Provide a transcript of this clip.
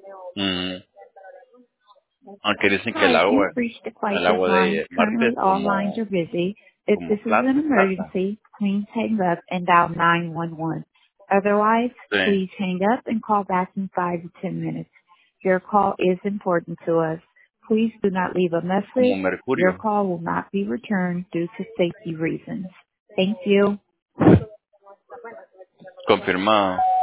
Mm, aunque dicen que Hi, you've reached the el crisis agua line. de Marte Currently, es all lines are busy. If como this is an plata. emergency, please hang up and dial 911. Otherwise, Sí, please hang up and call back in 5 to 10 minutes. Your call is important to us. Please do not leave a como message. Your mercurio. call will not be returned due to safety reasons. Thank you. Confirmado.